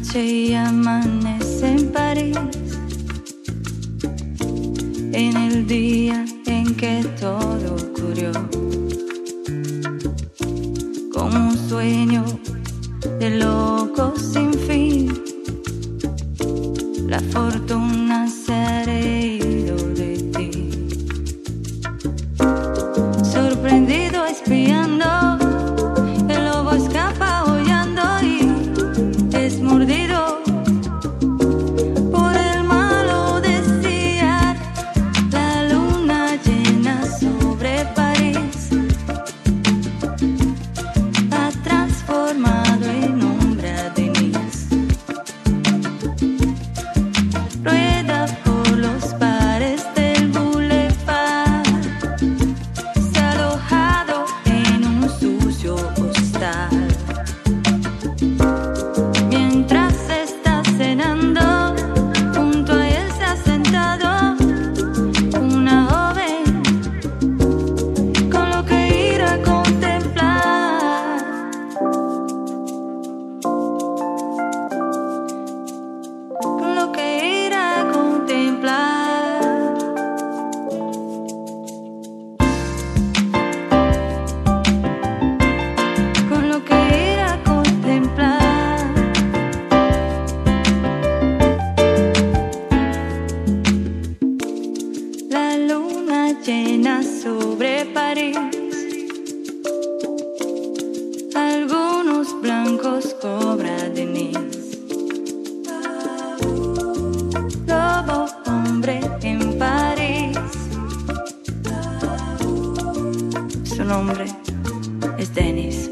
noche y amanece en París, en el día en que todo ocurrió, como un sueño de loco sin fin. La fortuna se ha reído de ti, sorprendido espiando. El lobo escapa aullando y es mordido por el malo decía. La luna llena sobre París ha transformado en hombre a Denise. Rueda por los bares del boulevard, se ha alojado en un sucio hostal. Mientras está cenando, junto a él se ha sentado una joven, con lo que ir a contemplar, con lo que ir a contemplar. Con lo que ir a contemplar. La luna llena sobre París, algunos blancos cobra Denise. Lobo hombre en París, su nombre es Dennis.